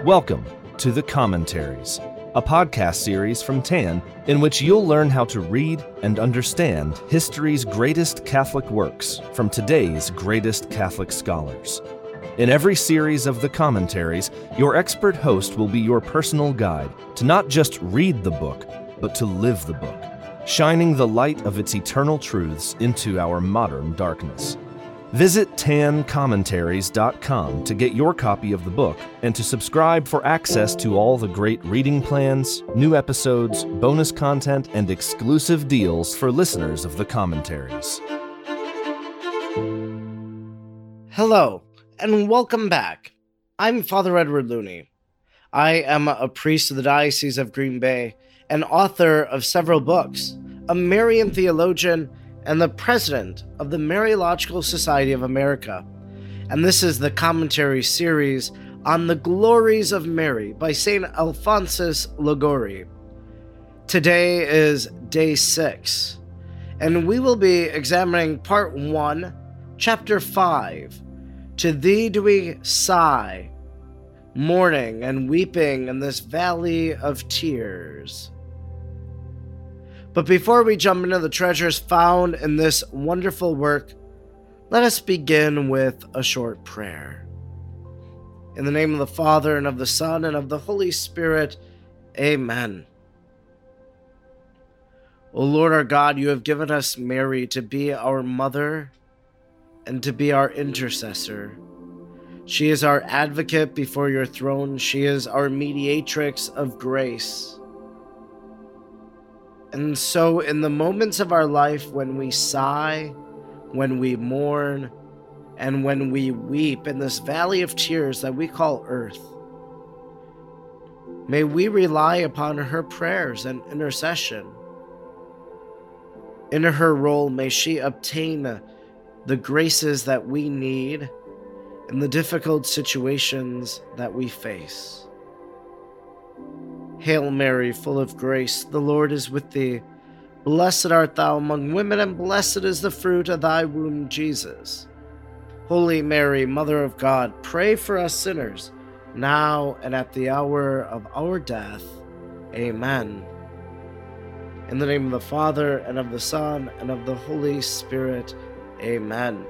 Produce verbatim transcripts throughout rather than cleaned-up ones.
Welcome to The Commentaries, a podcast series from T A N in which you'll learn how to read and understand history's greatest Catholic works from today's greatest Catholic scholars. In every series of The Commentaries, your expert host will be your personal guide to not just read the book, but to live the book, shining the light of its eternal truths into our modern darkness. Visit tan commentaries dot com to get your copy of the book and to subscribe for access to all the great reading plans, new episodes, bonus content, and exclusive deals for listeners of The Commentaries. Hello, and welcome back. I'm Father Edward Looney. I am a priest of the Diocese of Green Bay, and author of several books, a Marian theologian, and the president of the Mariological Society of America. And this is the commentary series on the Glories of Mary by Saint Alphonsus Liguori. Today is day six, and we will be examining part one, chapter five, To Thee Do We Sigh, Mourning and Weeping in This Valley of Tears. But before we jump into the treasures found in this wonderful work, let us begin with a short prayer. In the name of the Father, and of the Son, and of the Holy Spirit, Amen. O Lord our God, you have given us Mary to be our mother and to be our intercessor. She is our advocate before your throne. She is our mediatrix of grace. And so in the moments of our life when we sigh, when we mourn, and when we weep in this valley of tears that we call earth, may we rely upon her prayers and intercession. In her role, may she obtain the graces that we need in the difficult situations that we face. Hail Mary, full of grace, the Lord is with thee. Blessed art thou among women, and blessed is the fruit of thy womb, Jesus. Holy Mary, Mother of God, pray for us sinners, now and at the hour of our death. Amen. In the name of the Father, and of the Son, and of the Holy Spirit. Amen.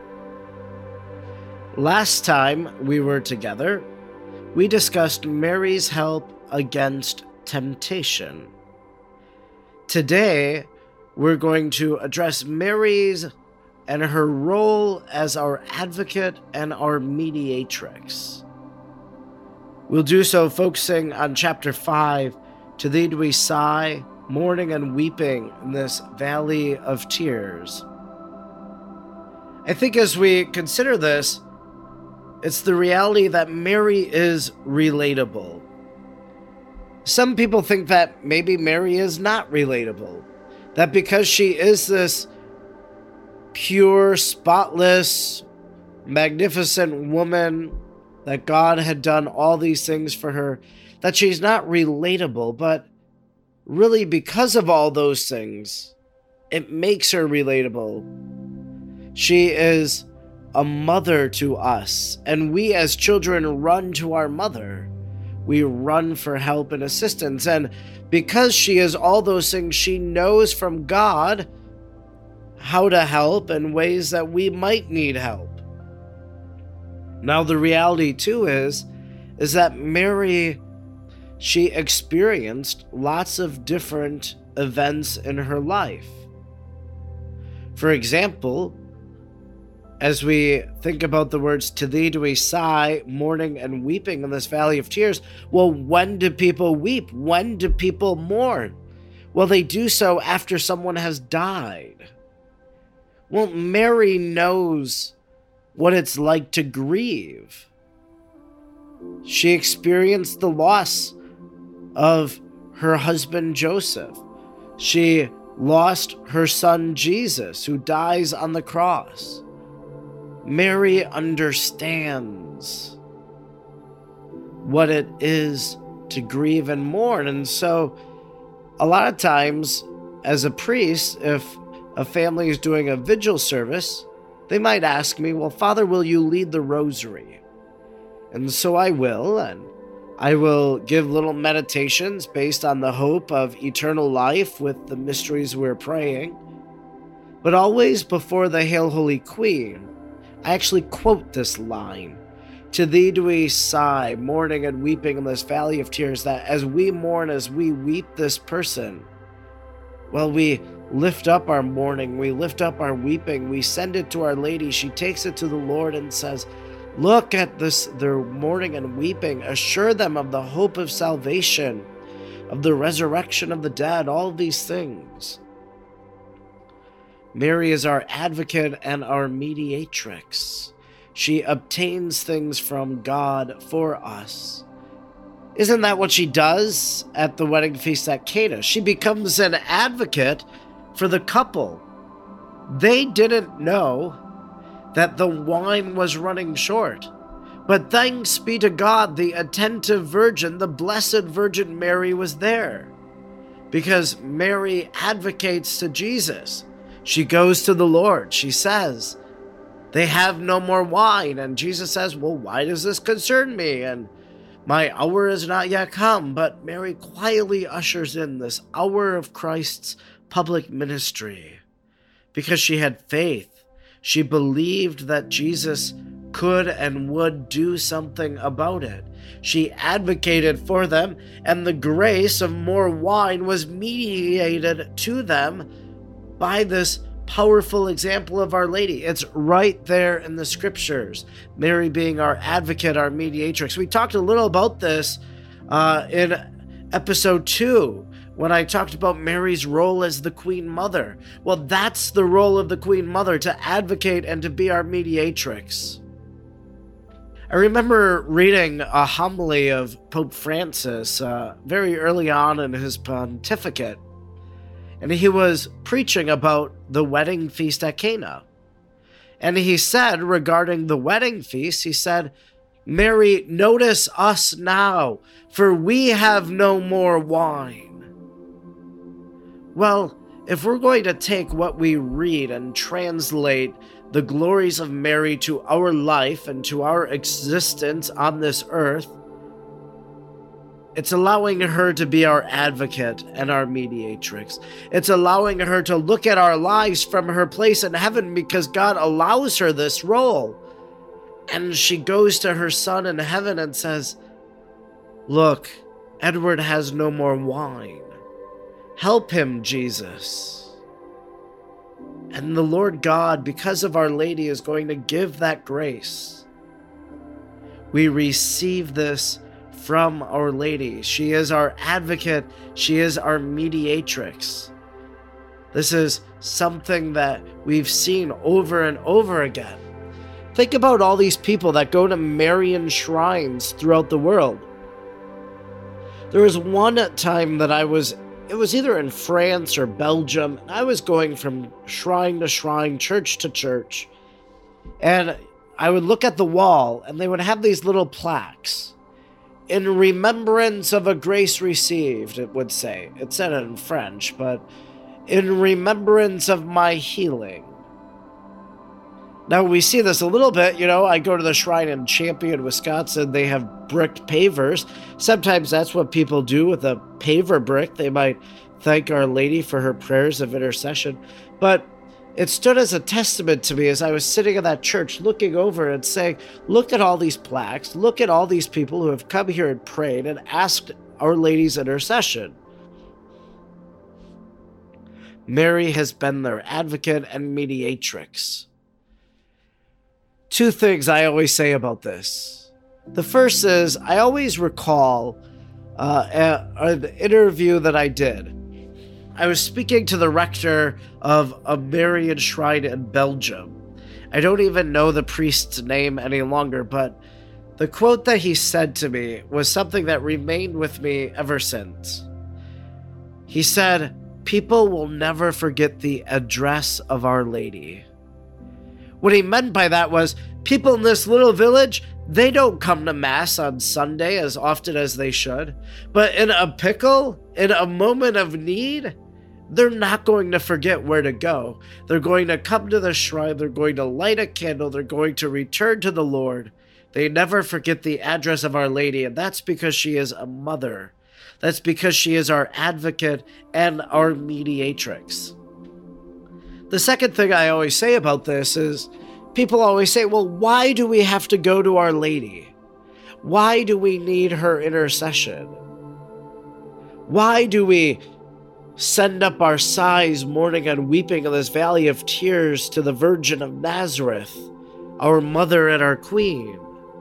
Last time we were together, we discussed Mary's help against temptation. Today, we're going to address Mary's and her role as our advocate and our mediatrix. We'll do so focusing on chapter five, To Thee Do We Sigh, Mourning and Weeping in This Valley of Tears. I think as we consider this, it's the reality that Mary is relatable. Some people think that maybe Mary is not relatable, that because she is this pure, spotless, magnificent woman, that God had done all these things for her, that she's not relatable, but really because of all those things, it makes her relatable. She is a mother to us, and we as children run to our mother. We run for help and assistance, and because she is all those things, she knows from God how to help in ways that we might need help. Now, the reality, too, is, is that Mary, she experienced lots of different events in her life. For example, as we think about the words, To Thee Do We Sigh, Mourning and Weeping in This Valley of Tears, well, when do people weep? When do people mourn? Well, they do so after someone has died. Well, Mary knows what it's like to grieve. She experienced the loss of her husband Joseph. She lost her son Jesus, who dies on the cross. Mary understands what it is to grieve and mourn. And so a lot of times as a priest, if a family is doing a vigil service, they might ask me, well, Father, will you lead the rosary? And so I will, and I will give little meditations based on the hope of eternal life with the mysteries we're praying. But always before the Hail Holy Queen, I actually quote this line. To thee do we sigh, mourning and weeping in this valley of tears, that as we mourn, as we weep this person, well, we lift up our mourning, we lift up our weeping, we send it to Our Lady. She takes it to the Lord and says, look at this, their mourning and weeping. Assure them of the hope of salvation, of the resurrection of the dead, all of these things. Mary is our advocate and our mediatrix. She obtains things from God for us. Isn't that what she does at the wedding feast at Cana? She becomes an advocate for the couple. They didn't know that the wine was running short. But thanks be to God, the attentive Virgin, the Blessed Virgin Mary was there. Because Mary advocates to Jesus. She goes to the Lord. She says, they have no more wine. And Jesus says, well, why does this concern me? And my hour is not yet come. But Mary quietly ushers in this hour of Christ's public ministry. Because she had faith. She believed that Jesus could and would do something about it. She advocated for them, and the grace of more wine was mediated to them by this powerful example of Our Lady. It's right there in the scriptures. Mary being our advocate, our mediatrix. We talked a little about this uh, in episode two, when I talked about Mary's role as the Queen Mother. Well, that's the role of the Queen Mother, to advocate and to be our mediatrix. I remember reading a homily of Pope Francis uh, very early on in his pontificate, and he was preaching about the wedding feast at Cana. And he said regarding the wedding feast, he said, Mary, notice us now, for we have no more wine. Well, if we're going to take what we read and translate the glories of Mary to our life and to our existence on this earth, it's allowing her to be our advocate and our mediatrix. It's allowing her to look at our lives from her place in heaven, because God allows her this role. And she goes to her son in heaven and says, look, Edward has no more wine. Help him, Jesus. And the Lord God, because of Our Lady, is going to give that grace. We receive this from Our Lady. She is our advocate. She is our mediatrix. This is something that we've seen over and over again. Think about all these people that go to Marian shrines throughout the world. There was one time that I was, it was either in France or Belgium, and I was going from shrine to shrine, church to church, and I would look at the wall, and they would have these little plaques. In remembrance of a grace received, it would say. It said it in French, but in remembrance of my healing. Now, we see this a little bit, you know, I go to the shrine in Champion, Wisconsin, they have brick pavers. Sometimes that's what people do with a paver brick. They might thank Our Lady for her prayers of intercession. But it stood as a testament to me as I was sitting in that church looking over and saying, look at all these plaques, look at all these people who have come here and prayed and asked Our Lady's intercession. Mary has been their advocate and mediatrix. Two things I always say about this. The first is, I always recall uh, a, an interview that I did. I was speaking to the rector of a Marian shrine in Belgium. I don't even know the priest's name any longer, but the quote that he said to me was something that remained with me ever since. He said, people will never forget the address of Our Lady. What he meant by that was, people in this little village, they don't come to Mass on Sunday as often as they should. But in a pickle, in a moment of need, they're not going to forget where to go. They're going to come to the shrine. They're going to light a candle. They're going to return to the Lord. They never forget the address of Our Lady, and that's because she is a mother. That's because she is our advocate and our mediatrix. The second thing I always say about this is, people always say, well, why do we have to go to Our Lady? Why do we need her intercession? Why do we send up our sighs, mourning and weeping in this valley of tears to the Virgin of Nazareth, our mother and our queen?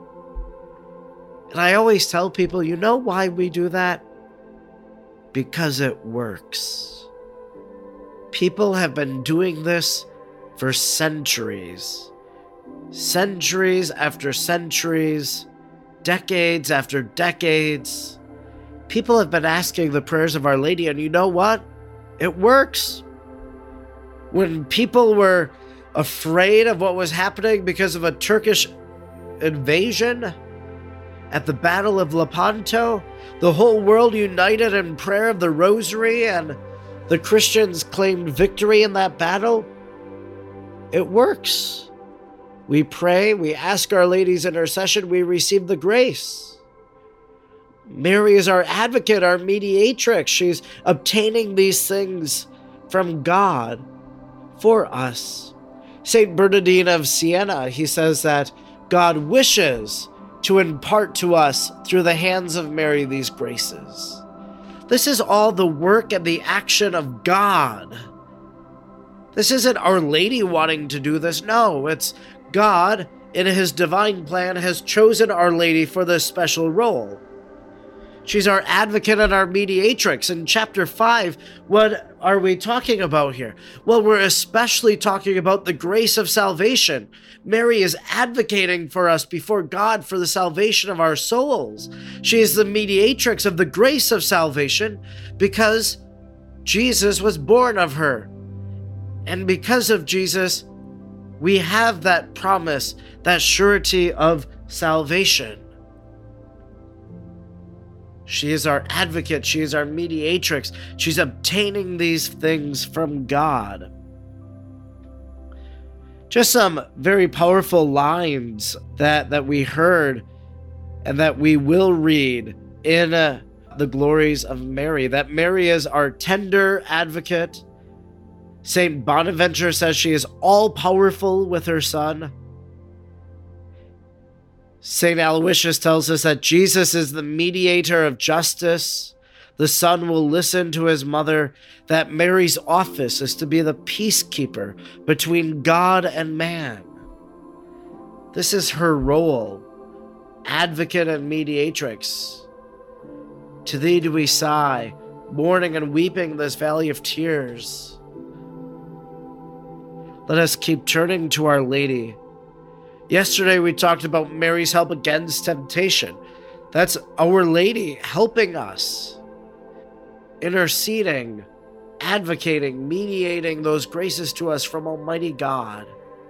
And I always tell people, you know why we do that? Because it works. People have been doing this for centuries. Centuries after centuries, decades after decades. People have been asking the prayers of Our Lady, and you know what? It works. When people were afraid of what was happening because of a Turkish invasion at the Battle of Lepanto, the whole world united in prayer of the Rosary, and the Christians claimed victory in that battle. It works. We pray, we ask Our Lady's intercession, we receive the grace. Mary is our advocate, our mediatrix. She's obtaining these things from God for us. Saint Bernardine of Siena, he says that God wishes to impart to us through the hands of Mary these graces. This is all the work and the action of God. This isn't Our Lady wanting to do this. No, it's God, in his divine plan, has chosen Our Lady for this special role. She's our advocate and our mediatrix. In chapter five, what are we talking about here? Well, we're especially talking about the grace of salvation. Mary is advocating for us before God for the salvation of our souls. She is the mediatrix of the grace of salvation because Jesus was born of her. And because of Jesus, we have that promise, that surety of salvation. She is our advocate. She is our mediatrix. She's obtaining these things from God. Just some very powerful lines that, that we heard and that we will read in uh, the glories of Mary. That Mary is our tender advocate. Saint Bonaventure says she is all-powerful with her Son. Saint Aloysius tells us that Jesus is the mediator of justice. The Son will listen to his mother, that Mary's office is to be the peacekeeper between God and man. This is her role, advocate and mediatrix. To thee do we sigh, mourning and weeping this valley of tears. Let us keep turning to Our Lady. Yesterday we talked about Mary's help against temptation. That's Our Lady helping us, interceding, advocating, mediating those graces to us from Almighty God.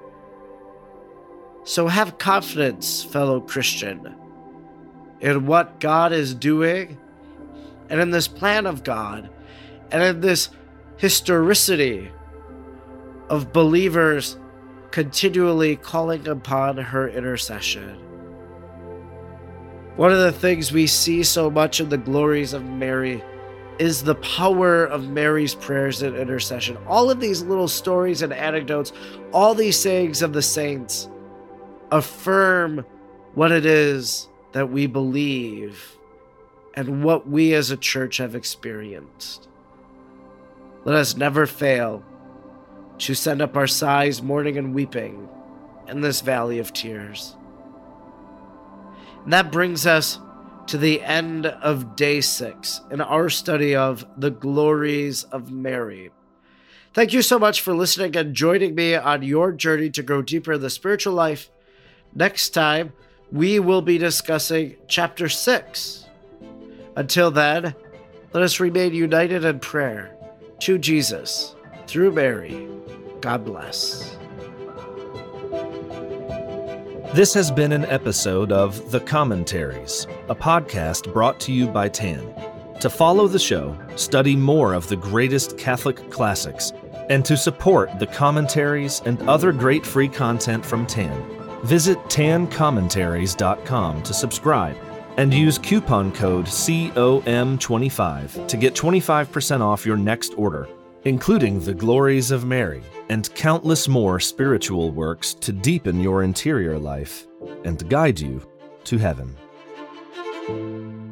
So have confidence, fellow Christian, in what God is doing, and in this plan of God, and in this historicity of believers continually calling upon her intercession. One of the things we see so much in the glories of Mary is the power of Mary's prayers and intercession. All of these little stories and anecdotes, all these sayings of the saints affirm what it is that we believe and what we as a church have experienced. Let us never fail to send up our sighs, mourning and weeping in this valley of tears. And that brings us to the end of day six in our study of the glories of Mary. Thank you so much for listening and joining me on your journey to grow deeper in the spiritual life. Next time, we will be discussing chapter six. Until then, let us remain united in prayer to Jesus through Mary. God bless. This has been an episode of The Commentaries, a podcast brought to you by Tan. To follow the show, study more of the greatest Catholic classics, and to support the commentaries and other great free content from Tan, Visit tan commentaries dot com to subscribe and use coupon code C O M twenty-five to get twenty-five percent off your next order, including The Glories of Mary and countless more spiritual works to deepen your interior life and guide you to heaven.